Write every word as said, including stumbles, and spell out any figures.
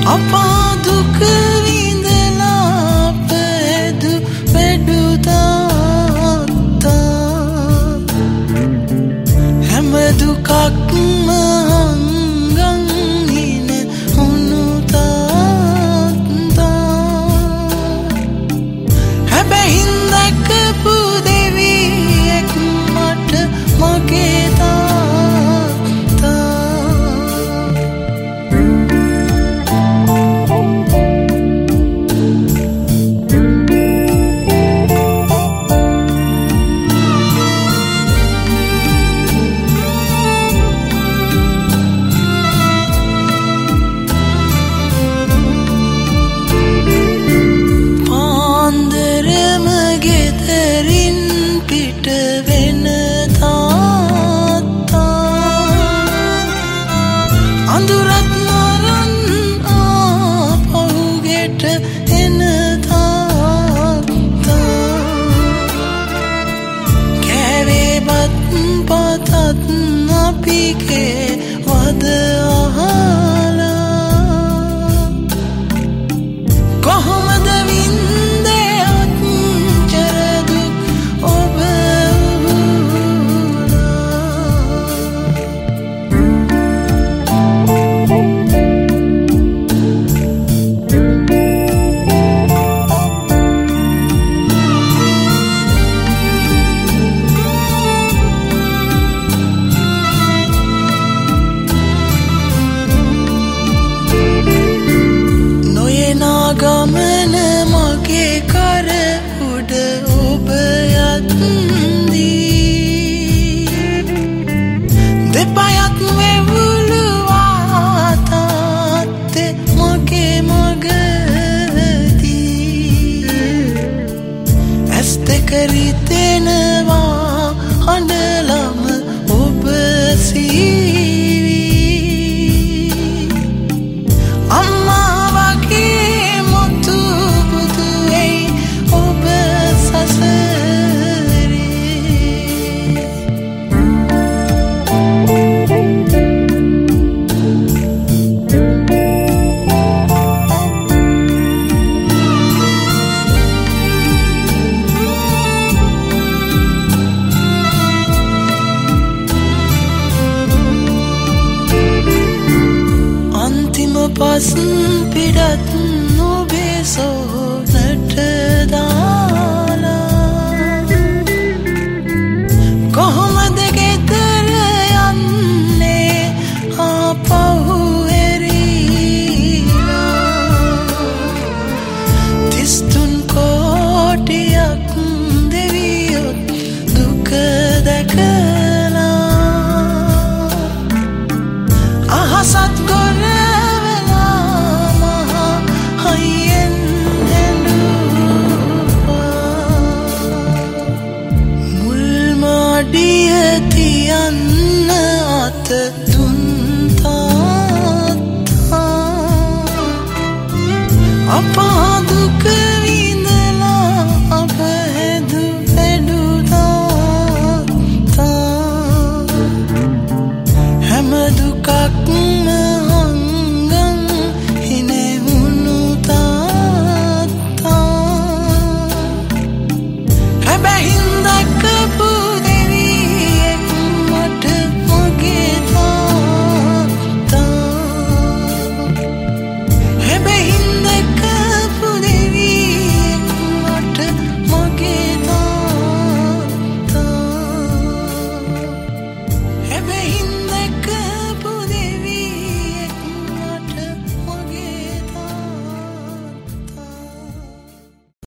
අපා දුක විඳලා පැදු වැඩු තාත්තා හැම දුකක්ම හංගන් හින උණු තාත්තා හැබැයි දැකපු දෙවියෙක් මට මගේ ගමන මගේ කර උඩ ඔබ යත්දී දෙපයත් වෙවුලුවා තාත්තේ මගේ මගදී ඇස් දෙක රිදෙනවා හඬලම ඔබ සීවි අම්මා පස් පිටත් නොබේ සෝනට දාලා කොහොමද ගෙදර යන්නේ ආපහු එරිලා තිස්තුන් කෝටියක් දෙවියොත් දුක දැකලා අහසත් ගොර තියන්න අත දුන් තාත්තා අපා දුක විඳලා අප හැදු වැඩු තාත්තා හැම දුකක්